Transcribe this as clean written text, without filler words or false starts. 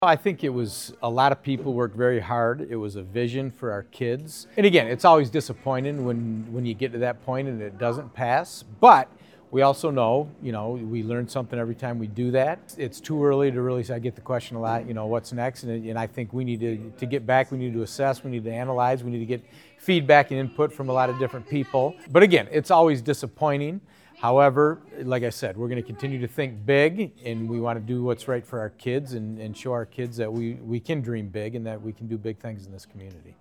I think it was a lot of people worked very hard. It was a vision for our kids. And again, it's always disappointing when you get to that point and it doesn't pass. But we also know, we learn something every time we do that. It's too early to really say. I get the question a lot, what's next? And I think we need to get back, we need to assess, we need to analyze, we need to get feedback and input from a lot of different people. But again, it's always disappointing. However, like I said, we're going to continue to think big, and we want to do what's right for our kids and show our kids that we can dream big and that we can do big things in this community.